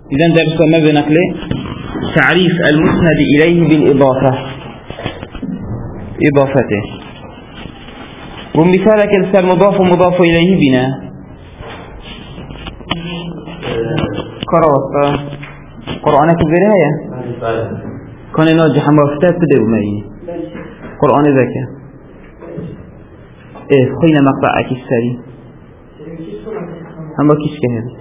إذن درس ما بنقله تعريف المسند إليه بالإضافة إضافته. ومثالك السر مضاف ومضاف إليه بنا قرأت قرآنك برهاية كان ناجح مفتات بدأ معي قرآن ذكي إيه خينا مقطعك السري هم كيش كهذا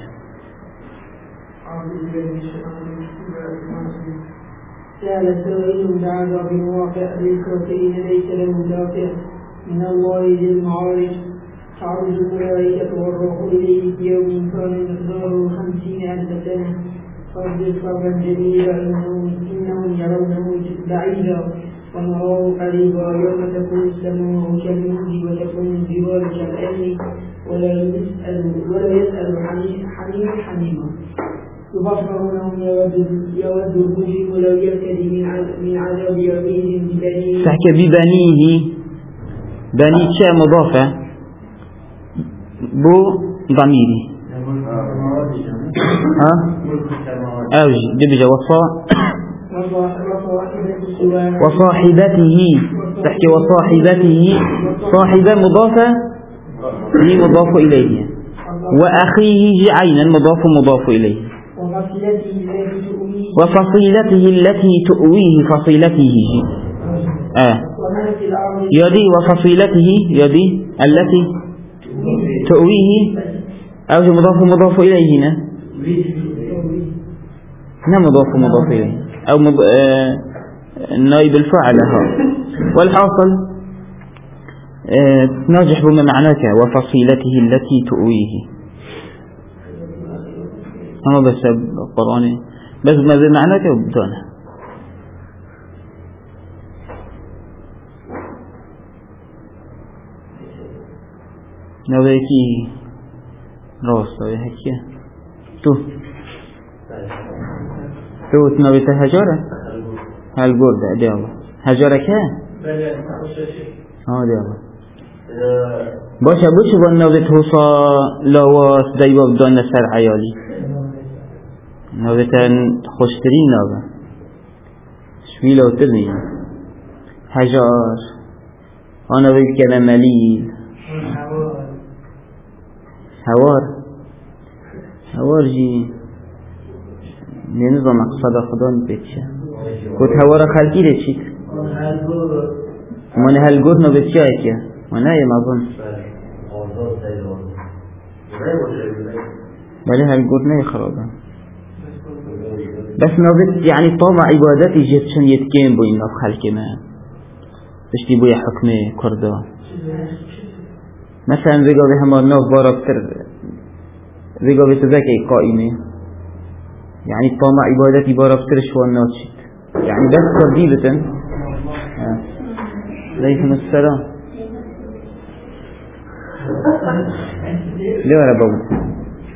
سأل سائل بعذاب واقع للكافرين ليس له دافع من الله ذي المعارج تعرج الملائكة والروح إليه في يوم كان مقداره 50,000 سنة فاصبر صبرا جميلا إنهم يرونه بعيدا ونراه قريبا يوم تكون السماء كالمهل وتكون الجبال كالعلم ولا يسأل حميم حميما يبصرونهم يود المجرم لو يفتدي من عذاب يومئذ ببنيه تحكي ببنيه بني شيء مضافة بو ضميري أوج دبجة وصاحبته تحكي وصاحبته صاحبة مضافة هي مضاف إليه وأخيه عينا مضاف إليه وفصيلته التي تؤويه فصيلته يدي وفصيلته يدي التي تؤويه أو مضاف إليه هنا مضاف إليه أو نائب الفاعل والحاصل ناجح بما معناك وفصيلته التي تؤويه أما بس القرآن بس ما بمعناك وبدونه نويكي راسته هكيه تو تنويت هجارة هالجود ديالله هجارة كه ديالله باشه بالنويت حوصا لواس دايباب دان سر عيالي نويتن خوشترين نوه شويلة وترني هجار أنا بيت كلام مليل هوار جي نظام اقصاد خدا نبتشه كت هوار خلقی رچید من هلگود نبتشه اکیه من هاي مظن بله هلگود نه خرابه بس نبت يعني طامع عبادتي جتشن يتكين بو إنه خلق ما تشتي بو حكم كردا مثلا ذيقا بهم الناف باركتر ذيقا بتذكي قائمة يعني طامع عبادتي باركتر شوى الناس يعني بس ترديبة عليكم السلام ليه يا بابا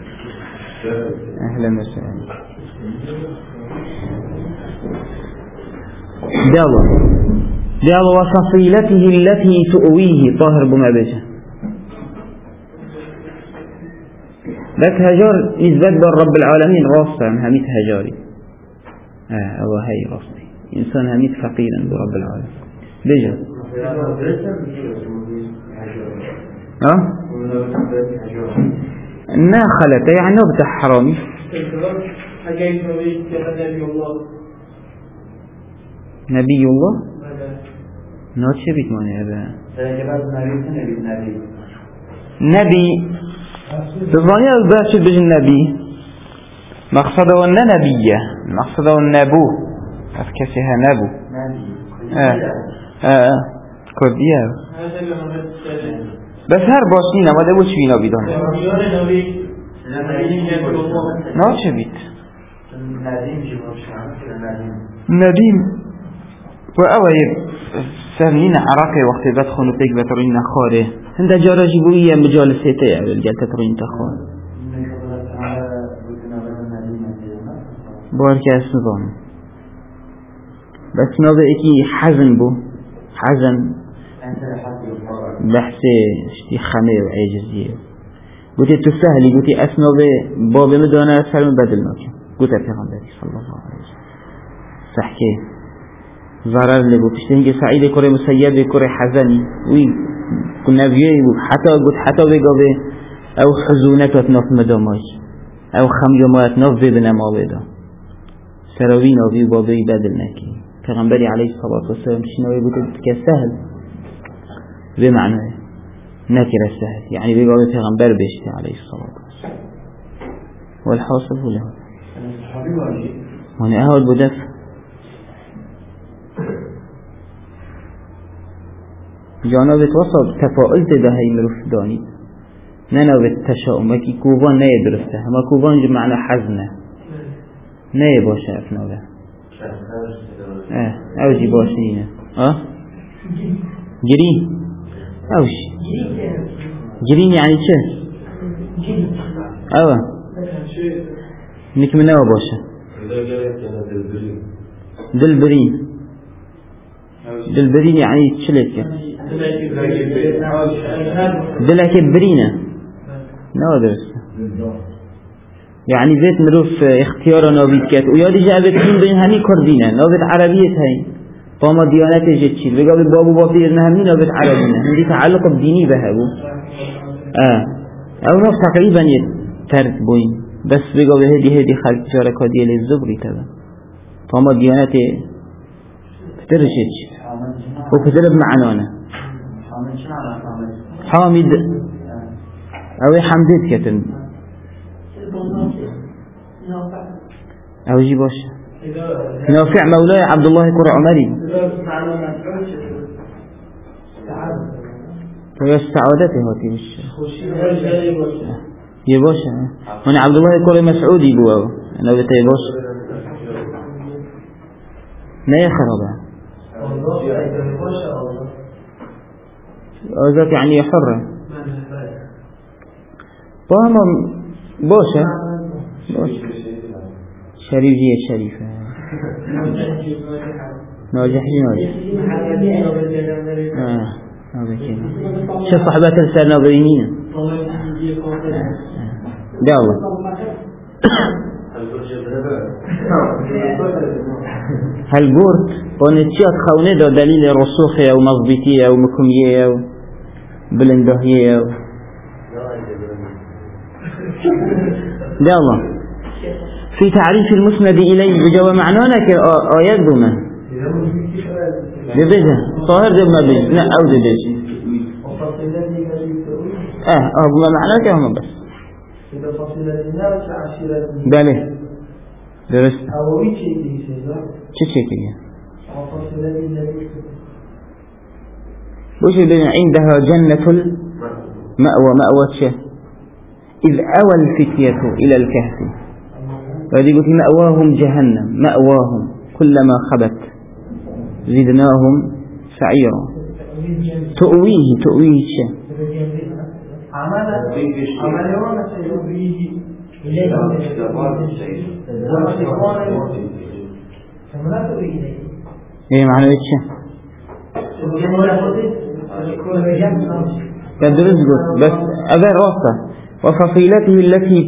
أهلا وسهلا دعوة وفصيلته التي تؤويه طاهر بما بجه لك هجار نسبة بالرب العالمين راسا هميت هجاري الله هاي راسي إنسان هميت فقيرا برب العالمين بجه نا خلته يعني نبتح حرامي نبي الله نوتش بيت ماني هذا نبي تظني الباشر بج النبي مقصده النبيه مقصده النبو أفكسها نبو كردية بس هر باشنين ما دبوش فينا بيدان نوتش بيت ندیم و اوه سرنین عراقی وقتی بدخونو پیک بطرین نخواره هنده جارا جبویی مجالسه تیه بلگل تطرین تخوار بارکه از نظام بس نوبه ایکی حزن بو حزن بحث اشتی خمه و عجزیه گوتی تو سهلی گوتی اسنوبه بابه مدانه سلم بدل ناکن قلت پیغمبری صلی الله علیه وسلم صحکه ضرر لبو پشتنگ سعید کره مسیب کره حزنی وی نبیه بو حتی بگاوه او حزونتت ناف مداماش او خمجمایت ناف ببنما بدا سراوی ناوی و بابی بدل نکی پیغمبری علیه الصلاة والسلام شنوی بود که سهل بمعنى نكر السهل يعني بيقول پیغمبر بيشتي عليه الصلاة والسلام والحاصل هو له هنا أهود بدف جانا بتوصل تفاؤلت ده هاي مروف داني ننا بالتشاؤم وكي كوبان نيه درسته هما كوبان معنى حزنه نيه باشه افنا به اوجي باشينه جري اوش جرين يعني چه اوه نك من اوه باشه دلبرين يعني چلك دلك برينه نو درست يعني بيت مروف اختيار نابيد كات ويادي جابت من بين هني كردينه نابت عربية هاي فما ديانات جتشيل بقى بابو بابي إنها مين نابت عربينه هندي تعلق بديني بهابو او نفس تقريبا يترك بوين بس بقى بهدي خلق شاركة دي للزبري تبا فما ديانات ترشج وكتلب معنانا حامد او حمدت كتن او جي باش نافع مولاي عبد الله كر عمري ويا سعادته هاتي مش يا باشا انا عبد الله كر مسعودي بو انا بتاي باش لا يخرب ذاك يعني حرة طالما باشا شريفية شريفة ناجح شوف صحبات السر ناظرينين ده الله هل قرت ونتشات خونه ده دليل رسوخية أو مضبطية أو مكمية أو بلندهية ده الله في تعريف المسند إليه بجوا معنانا كآيات بما ببجة طاهر جب ما بجة لا أو دبجة بما معنانا كهم بس بله درست چه بوش بين عندها جنة المأوى مأوى شه إذ أوى الفتية إلى الكهف وهذه قلت مأواهم جهنم مأواهم كلما خبت زدناهم سعيرا تؤويه شه ايه معنى ايش تدرس قلت بس أبا راسة وفصيلته التي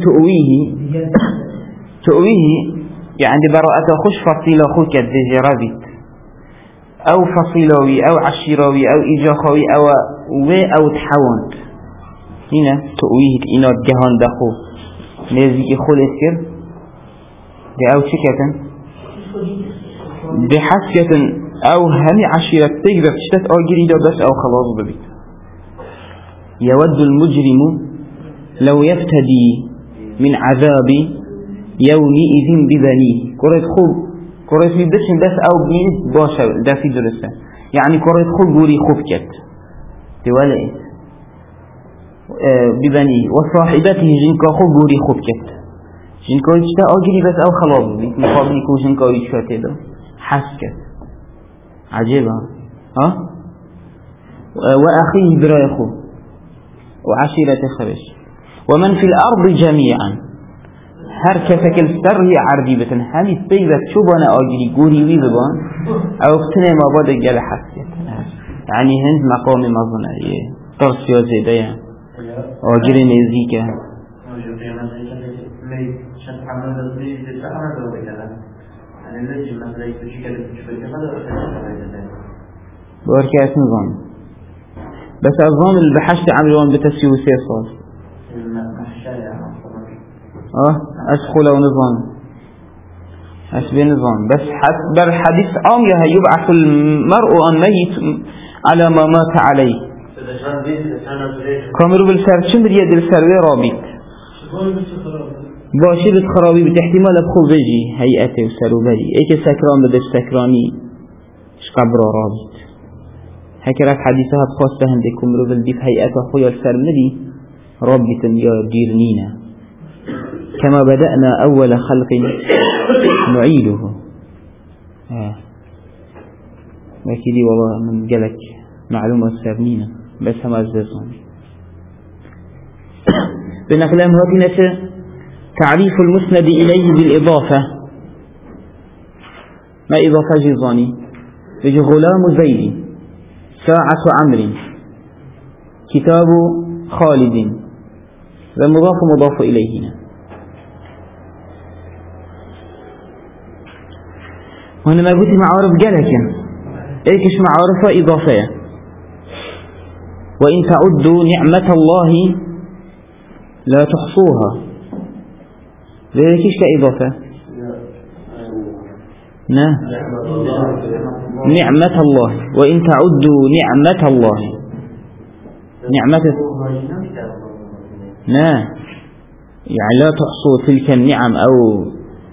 تؤويه يعني براءة خش فصيلة خوك الدجرابيت أو فصيلوي أو عشيروي أو إجاخوي أو تحوانت هنا تؤويه إنا الجهان دخو نزيك خلت كر دي أو شكة بحسكة أو همي عشيرة تقدر تشتت أجري ده بس أو خلاص ببيت يود المجرم لو يفتدي من عذاب يومئذ ببنيه كرة خوب كرة يدشن بس أو بنيه باشا ده في درسة يعني كرة خوب جوري خوفكت تولي ببنيه وصاحبته جنكا خوب جوري خوفكت جنكا يشتا أجري بس أو خلاص ببيت مقابل كو جنكا يشتا ده حسكت عجيبة وأخيه برايخو وعشيرة خرش ومن في الأرض جميعا هر كسك السر هي عردي بتن همي تبيبت شبانا آجري قوري وي ببان أو اختنى ما بعد الجل حسيت يعني هند مقام مظنة طرس يا زيدية آجري نزيكة محمد رضی دستان داده کردن یعنی لجی مثلا یک توشی که توشی کنه داره خیلی بارك يا نظام بس النظام اللي بحشت عملون بتسيو سيصال أدخل ونظام أشبه نظام بس بر حديث آميها يبعث المرء الميت على ما مات عليه كاميرو بالسر شن بدي يدير السروي رابط باشي بتخرابي بتحتمال بخو بيجي هيئته وسرو بلي ايك سكران بدش سكراني شقبرا رابط هكذا حديثها بخاصة هندي كاميرو بالدي في هيئته خويا السرمدي رابط يا ديرنينا كما بدأنا أول خلق نعيده وكذي والله من قالك معلومة سرنينا بس هم أزدزون بنقلام هاتنا تعريف المسند إليه بالإضافة ما إضافة جزاني بيجي غلام زيد ساعة عمرو كتاب خالد ذا مضاف إليه هنا وأنا ما قلت معارف قالك إيكش معارف إضافية وإن تعدوا نعمة الله لا تحصوها ذلكش كإضافة نعمة الله وإن تعدوا نعمة الله نعمة يعني لا تحصوا تلك النعم أو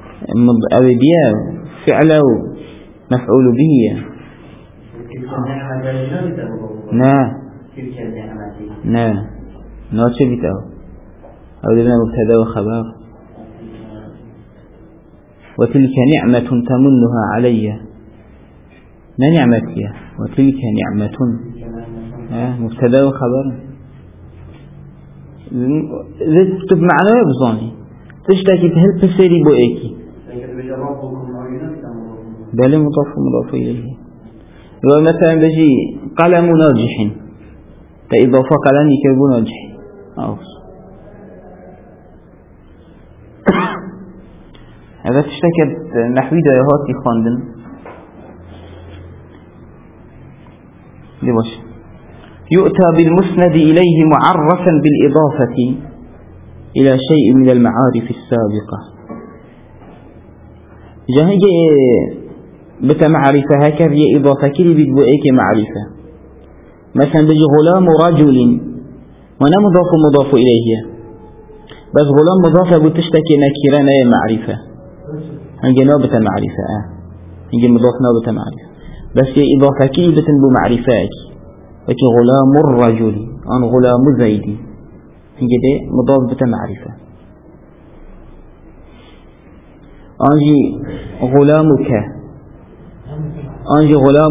ديا فعله مفعول به ناتشبت أو لنا مبتدا وخبر وتلك نعمة تمنها علي ما نعمتي وتلك نعمة مبتدا وخبر تكتب معناه بظاني تشتكي تهل تسيري بوئيكي بل مضاف إليه مثلا بجي قلم ناجح فإضافة قلم يكتب ناجح هذا تشتكت نحوي دايهاتي خاندن لباش يؤتى بالمسند إليه معرفا بالإضافة إلى شيء من المعارف السابقة جاهي بتا معرفة هكذا إضافة كلي بدبوئيك معرفة مثلا بجي غلام رجل وانا مضاف إليه بس غلام مضاف بتشتكي نكيران اي معرفة هنجي نوبة معرفة هنجي مضاف نوبة معرفة بس هي إضافة كلي بتنبو معرفات لكن غلام الرجل أن غلام زيدي هنجي دي مضاف بتا معرفة أنجي غلامك أنجي غلام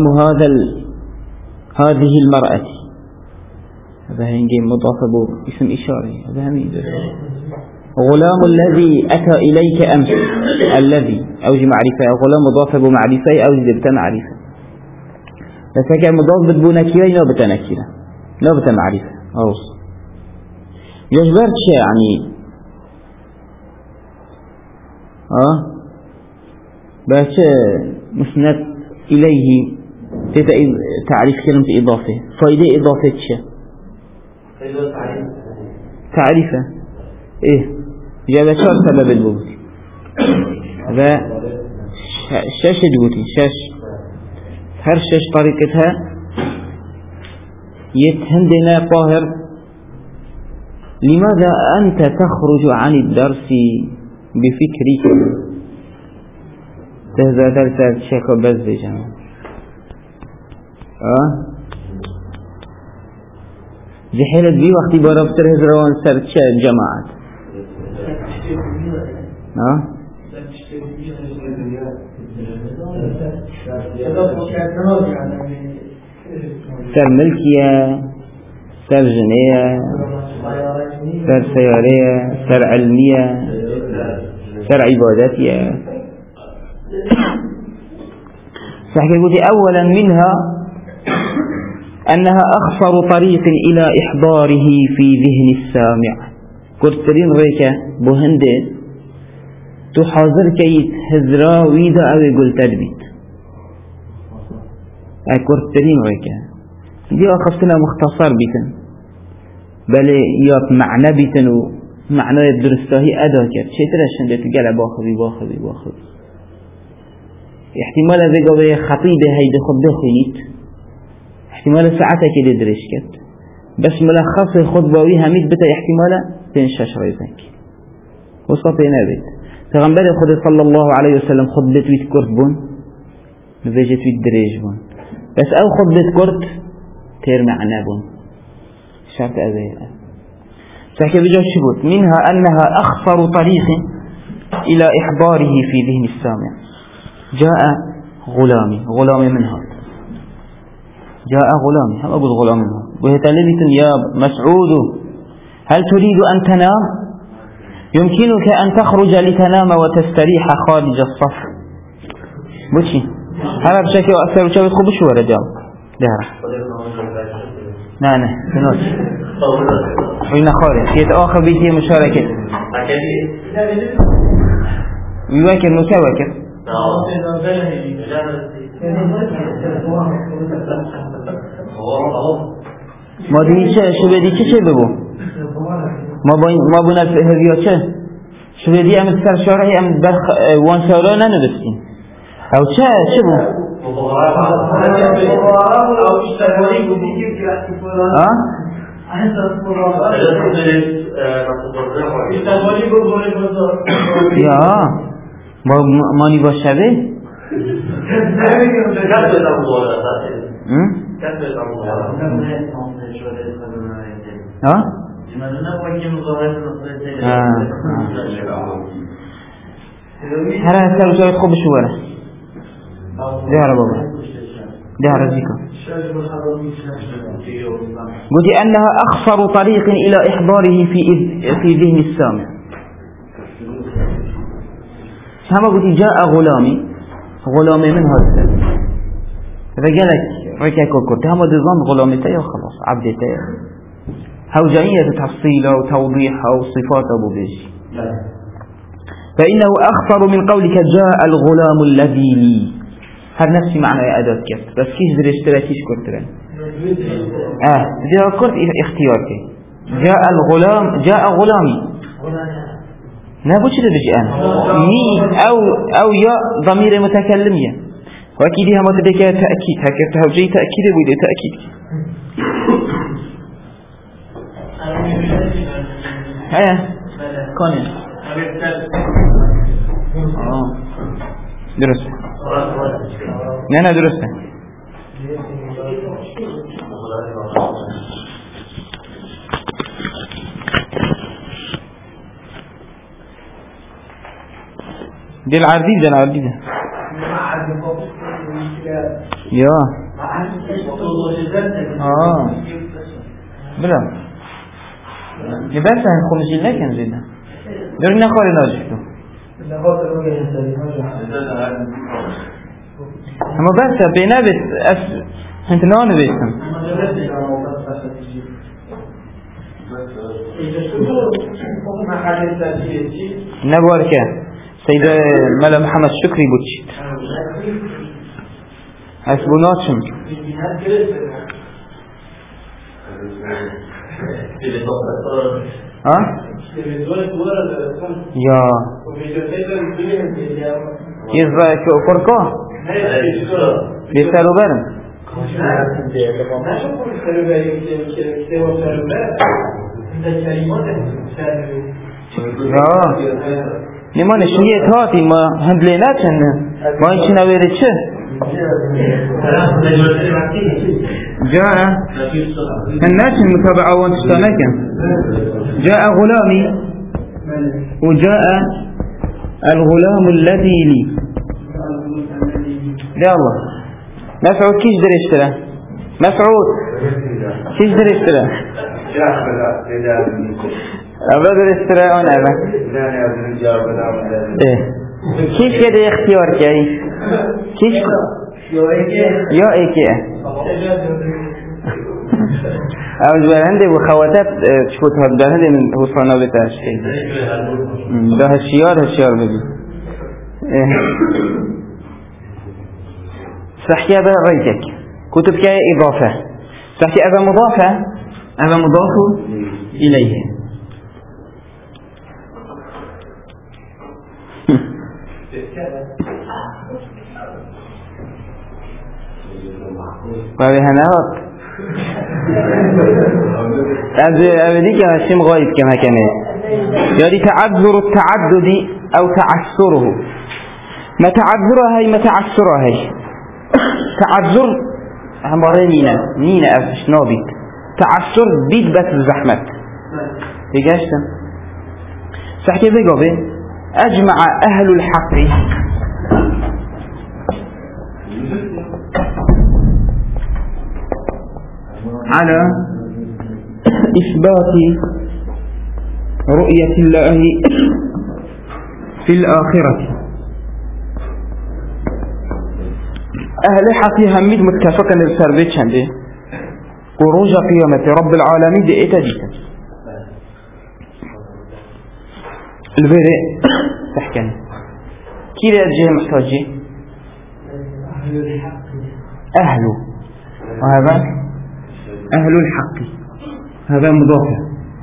هذه المرأة هذا هنجي مضاف اسم إشاري هذا همين غلام الذي أتى إليك أمس الذي أوجي معرفة غلام مضاف بمعرفة أوجي بتا معرفة بس هكا مضاف بتبو نكيرة لا نكيرة لا معرفة أوص يجبرت شيء يعني بس مسند إليه تعريف كلمة إضافة فإذا إضافة شيء تعريفه إيه جاب شر سبب البوت هذا شاش جوتي شاش هر شاش طريقتها يتهندنا طاهر لماذا أنت تخرج عن الدرس بفكرك تهذا درس شيخ بزجان جحيلت بي وقتي برابطر هزروان سر چه جماعت سر ملكية سر جنية سر سيارية سر علمية سر عباداتية فحكي قلت أولا منها أنها أخصر طريق إلى إحضاره في ذهن السامع كرترين ريكا بهندي تو حاضر کهید هزرا ویدا اوی گلتر بید اکورترین ویکه دی آخفتنا مختصر بیتن بله یا معنی بیتن و معنای درستاهی ادا کرد چه ترشن دیت گله باخوی احتمال از اگه خطیب هید خود بخونید احتمال ساعته که درش کرد بس ملخص خطباوی همید بتا احتمال 5-6 رایزنگ وسطه نبید پیغمبر خود صلی الله علیه وسلم خطبه توید کرد بون نویجه توید دریج بون بس او خطبه کرد تیر معنی بون شرط اوه سحكي بجاء شبوت منها أنها أخطر طريق إلى إحضاره في ذهن السامع جاء غلامي منها جاء غلامي هم أقول غلامي منها وهي تلبيت يا مسعود هل تريد أن تنام يمكنك أن تخرج لتنام وتستريح خارج الصف بوشي هذا بشكل أكثر وشاوي خبش ورجال ده نه تنوش وين خارج كيت آخر بيتي مشاركة يواكر مشاركة ما دي شو بدي چه ببو ما بنا هذيا چه شو بدي ام سر شارعي ام برخ وان سالا ننبستين او چه بو يا ماني باشبه هر سر جای خوب شوره دهر بابا دهر زيكا قلت أنها أخصر طريق إلى إحضاره في ذهن السامع هما قلت جاء غلامي من هذا رجالك ركاك وكرت هما دزان غلامتي وخلاص عبدتي هوجائية تفصيله وتوضيحه وصفات أبو بيجي فإنه أخطر من قولك جاء الغلام الذي لي هر نفسي معنى أداة كرت بس كيش درشترا كيش كرترا جاء كرت اختيارك جاء غلامي نابو چرا بجي أنا مي أو يا ضمير متكلمية وأكيد هم تبقى تأكيد هكذا تهوجي تأكيد ويدي تأكيد كوني درست نه درسته دي العرديدة يا بلا يبقى خمسين لكن زينا درنا خاري ناجحتو اما بس بينابت انت نوع نبيتم نبوار كان سيد ملا محمد شكري بوتشيت اسبوناتشم يا يزا فرقا بيسالو برم نمان شنیه تاتی ما هندلی نچنه ما این چی نویره چه جاء هنچن متابعه وانتشتانكا جاء غلامي وجاء الغلام الذي لي لا الله مسعود كيش درشتره مسعود كيش درشتره أبدا درشتره أنا أبدا كيش كده اختيار كي كيش يا ايكي أوز برهنده وخواتات شفت هاد برهنده من حصانه بتاعش ده هشيار ببي صحكي هذا ريتك كتب كي إضافة صحكي هذا مضافة هذا مضاف إليه وبهناك أبديك أنا شيء غايب كما كان يعني تعذر التعدد أو تعسره ما تعذرها هي ما تعسرها هي تعذر هماره نينا أفش نابيت تعسر بيت بس الزحمة تيجاشتن صحكي بيقابي أجمع أهل الحق على إثبات رؤية الله في الآخرة أهل حقي هميد متفقا للسربيت شنده خروج قيامة رب العالمين دي اتجيتا البريء تحكي كي لأجيه محتاجي أهل وهذا أهل الحق هذا مضاف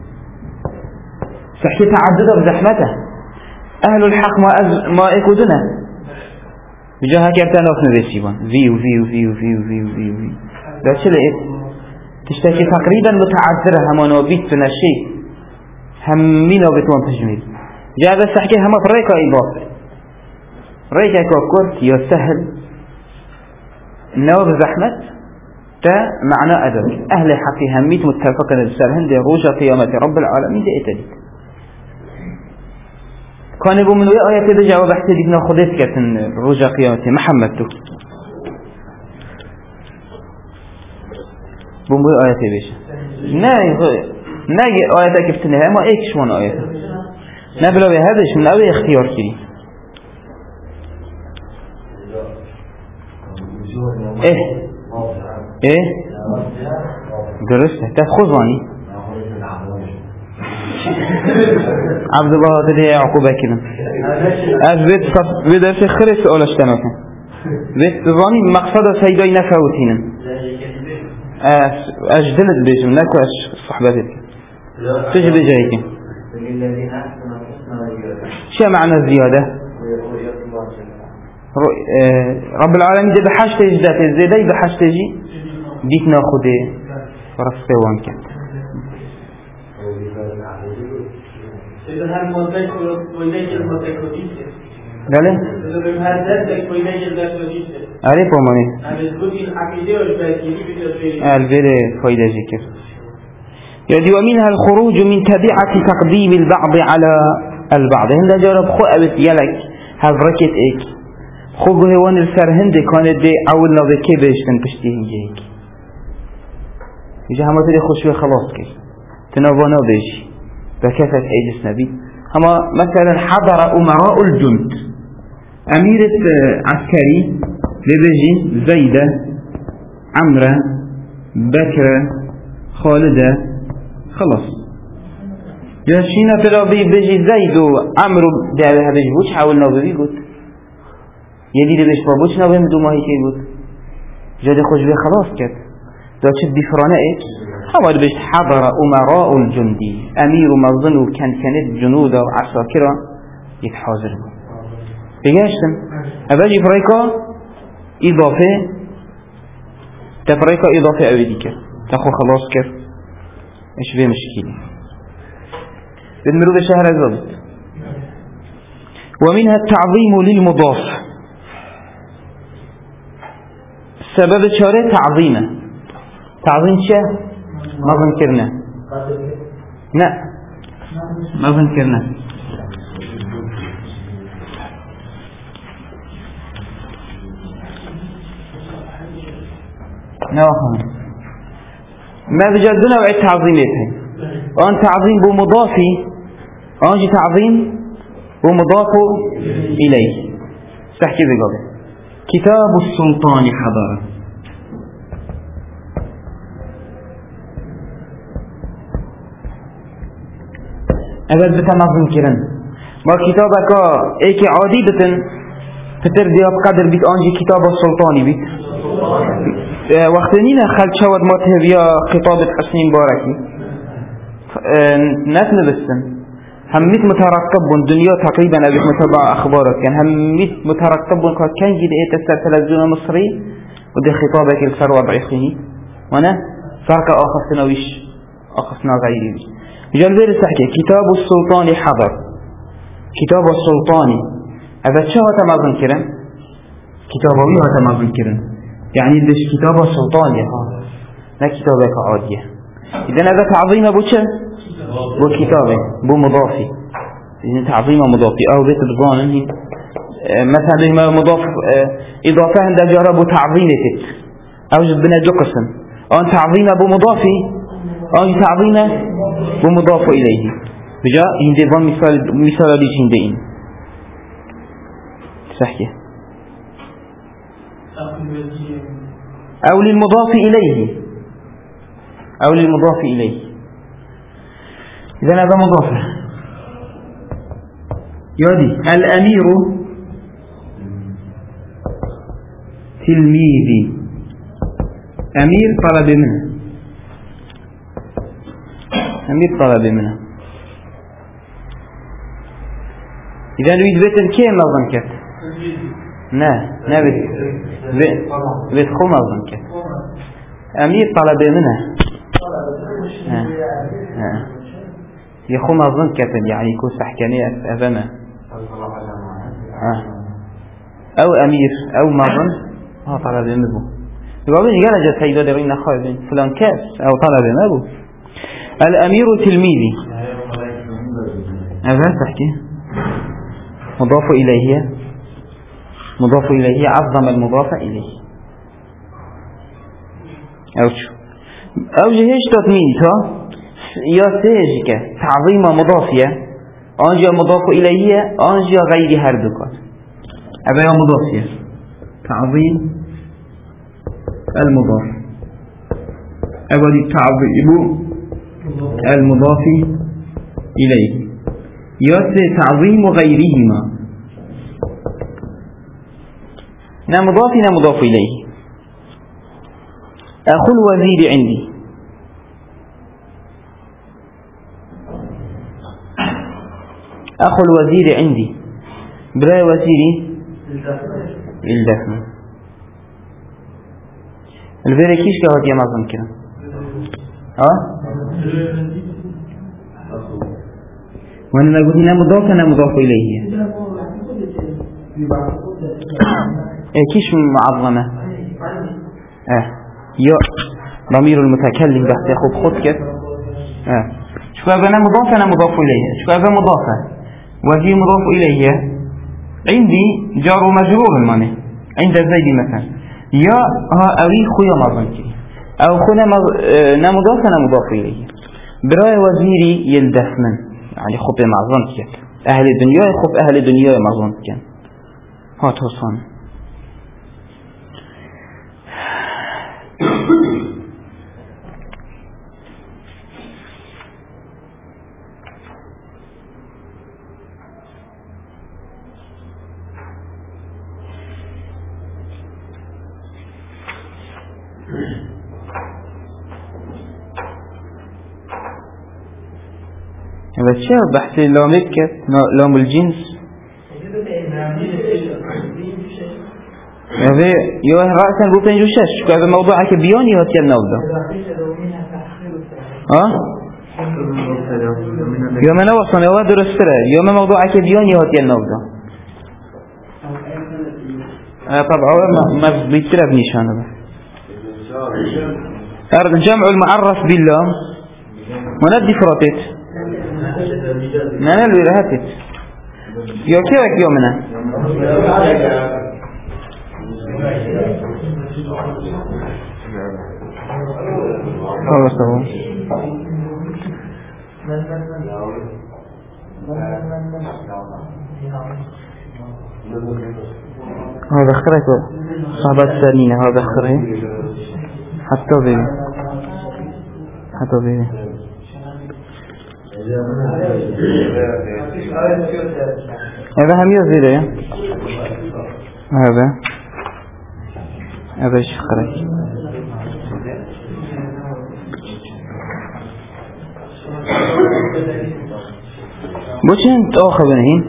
صحيح تعدد بزحمته أهل الحق ما يكودنا بجاها كرتان أخنا بيسيبان فيو فيو فيو فيو فيو فيو فيو ده شو لقيت تشتكي تقريبا متعذرة هما نوبيت في الشيء همينو بتوان تجميل جاء بس أحكي هما فريقا إضافة ريكا كوكورت يسهل نوب زحمة تا معنى أدب أهل حقي هميت متفقا للسرهن دي روجة قيامة رب العالمين دي اتدي كان يبو من وي آيات دي جواب احتدي بنا خديت كتن روجة قيامة محمد تو بو آيات بيش ناي آيات كفتنها ما ايكش من آيات نبلا بهذا من أول اختيار كري ايه درسته تفخذاني عبد الله تدي عقوبة كده أثبت بدأ في خرس أولا اشتنوكا بيت ظاني مقصد سيدي نفوتين أجدلت بيجم ناكو صحباتك تجي بجايك شو معنى الزيادة رب العالمين دي بحاجة تجدات الزيدي بحاجة تجي بيت ناخده رفته وانكت بله أعرف أماني البره فايدة ذكر يعني ومنها الخروج من تبعة تقديم البعض على البعض هنده جارب خو أبت يلك هفركت ايك خو بهوان السرهند كانت دي أولنا بكي بيشتن بشتين جيك يجي هما تدي خوشوه خلاص كي تنوانا بيشي بكثة أيدس نبي هما مثلا حضر أمراء الجند أميرة عسكري لبيجي زيدة عمرة بكرة خالدة خلاص جاشينا ترابي بيجي زيد وعمرو ده بيجي بوش حاولنا بيجي قلت يدي ده بيش بابوش نوهم دو ماهي كي قلت جاد خوش بيه خلاص كت ده شد بفرانة ايه هما بيش حضر أمراء الجندي أمير مظن وكانت جنود وعساكرة يتحاضر بيجاشتن أباجي فريقة إضافة تفريقة إضافة أوليك تاخو خلاص كر إيش بيه مشكلة بالمرود الشهر الزبط ومنها التعظيم للمضاف السبب الشهر تعظيمه تعظيم شيء ما ذكرنا لا ما ذكرنا ما بجدنا وعد تعظيمته وأن تعظيم بمضافي وأنجي تعظيم بمضاف إليه تحكي بقوله كتاب السلطان حضر أبد بتنظم كرن ما كتابك إيكي عادي بتن فتر دیاب قدر بیت آنجی کتاب سلطانی بیت وقتی نینا خلق شود متهویا خطابت حسنی مبارکی ناس نبستن هميت مترقب بون دنيا تقريبا أبيت متابع أخبارك كان هميت مترقب بون كان جد إيه تسر تلفزيون مصري ودي خطابك الفر وضعي خيني وانا فرق آخصنا ويش آخصنا غيري ويش جال بير السحكي كتاب السلطان حضر كتاب السلطاني هذا شو تمازن كرن كتابه تمازن كرن يعني دش كتاب السلطاني لا كتابك عادية إذا هذا تعظيم أبو شن بو كتابه بو مضافي إذا تعظيم مضافي أو بيت الظانن مثلا لما مضاف إضافة عند جرب تعظيمه أوجد بنا دو قسم أن تعظيم بو مضافي أو تعظيم بو مضاف إليه بجاء هندي مثال ليش هندين صحيح أو للمضاف إليه أو للمضاف إليه إذن هذا مضاف يودي الأمير تلميذي أمير طلب منه أمير طلب منه إذن يريد بيت الكي نظن كت نا بيت خو نظن كت أمير طلب منه يخو نظن كتب يعني يكون سحكانية أفنى أو أمير أو نظن طلب منه يقولون يقال جاء سيدة دارين خالد فلان كاس أو طلب منه الأمير تلميذي هذا تحكي مضاف إليه عظم المضاف إليه أو جهش تطمين يا سيجك تعظيم مضافية أنجا مضاف إليه أنجا غير هردك أبا مضافية تعظيم المضاف أبا تعظيم المضاف إليه يا تعظيم غيرهما نا مضاف إليه أخو الوزير عندي أخو الوزير عندي براي وزيري الدفن الفيري كيش كهات يا مظلم كده وانا ما قلت انا مضاف انا مضاف اليه كيش معظمة يا ضمير المتكلم بحث ياخد خد كده شو هذا انا مضاف اليه شو هذا مضافة وزير مضاف إليه عندي جار ومجرور المعنى عند زيد مثلا يا أري خويا مظنكي أو خونا نمضاف أنا مضاف إليه براي وزيري يلدفمن يعني خب مظنكي أهل الدنيا خب أهل الدنيا مظنكي هات حصان بس شو بحث لامك لام الجنس هذا يوه رأسا بو بينجو شش هذا موضوعك بياني هاتي النوضة يوم نوصل يوه درستره يوم موضوعك بياني هاتي النوضة طبعا ما بيتره بنشانه جمع المعرف بالله وندي فراتت نانا الوراهاتت يو كيفك يومنا خلاص اهو هذا اخرك صحبات سنين هذا اخره حتى بيه هذا هم يزيد هذا شخرك بوشين تأخذن هين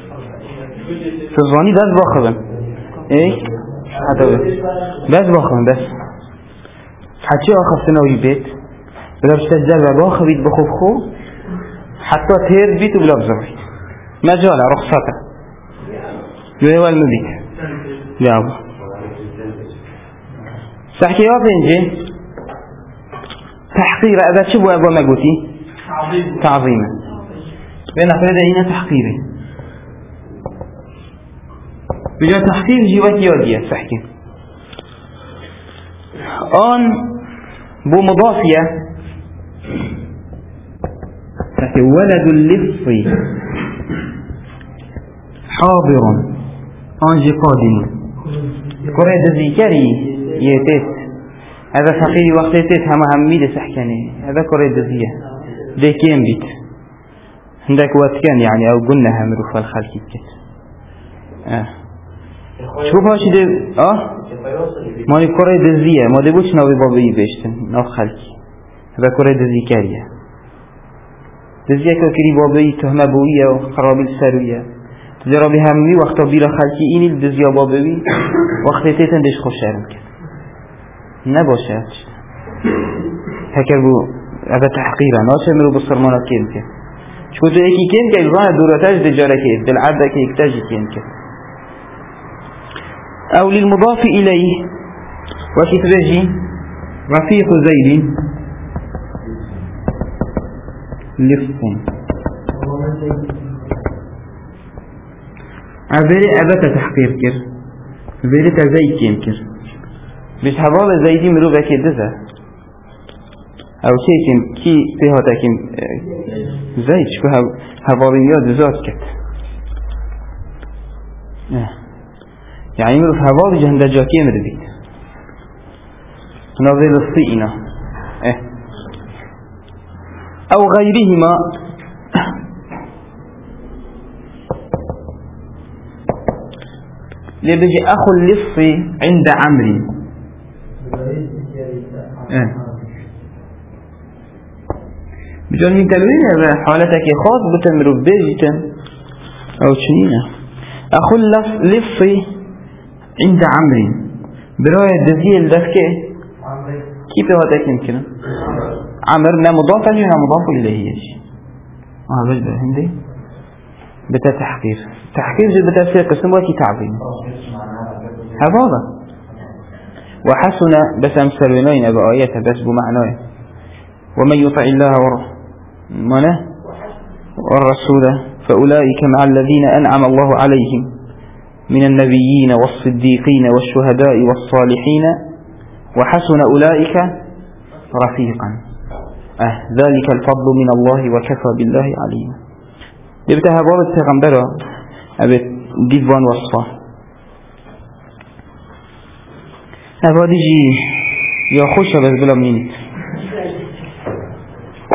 تظني داس باخذن ايه هذا داس باخذن داس حتى أخذتنا ويبيت بلا بشتجر باخذ بيت بخوف خو حتى تير بيت وبلا بزوي مجال رخصته جوه المبيت يا أبو سحكي وابنجي تحقير هذا شو أبو مقوتي تعظيما بين أفراد هنا تحقيره بجا تحقير جوات يودية سحكي آن بو مضافية سحكي ولد اللص حاضر آنجي قادم كره دزيكري يتيت هذا فقيري وقت يتيت هم ميد سحكني هذا كره دزية دي كيم بيت عندك واتكان يعني أو قلنا همرو فالخلق كت شوف هاش دي ماني كره دزية ما دي بوش ناوي بابي بيشتن ناو خلقي هذا كره دزيكرية دزية كري بابي تهمة بوية وخرابي السروية تجرى بهمي وقت بيلا خلقي إني الدزية بابي وقت تيتن ديش خوش شارم كد نباشه هكذا بو هذا تحقيرا ناشه مرو بصرمانا كين كد شكو تو ايكي كين كد الظاهر دورتاج دجارة كد بالعادة كي اكتاجي كين كد أو للمضاف إليه وكتبجي رفيق زيد لفظ أبري أبتا تحقير كر أبري تزيد كين كر بس حوالي زيدي مرو بكي دزا أو شيء كم كي فيها تكيم زيد شكو حواليات زاد كت يعني مرو حوالي جهنده جاكي مردبيت نظير الصيئنا أو غيرهما لبجي أخو اللص عند عمري بجون من تلوين هذا حالتك خاص بتمرو بيجتن أو شنينة أخو اللص عند عمري براية دزيل دفكه كيف هذا يمكن عمر نا مضاف له نا مضاف إليه بس ده هندي بتا تحقير جد بتا سير قسم وكي تعظيم هذا وحسن بس أمثل وينين أبو آياتها بس بمعناه ومن يطع الله والرسول فأولئك مع الذين أنعم الله عليهم من النبيين والصديقين والشهداء والصالحين وحسن أولئك رفيقا ذلك الفضل من الله وكفى بالله عليما يبتها باب التغنبرة أبت ديفان وصفة هذا ديجي يا خوش بس بلا منين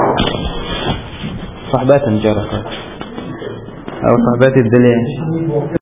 صحبات مجارة أو صحبات الدليل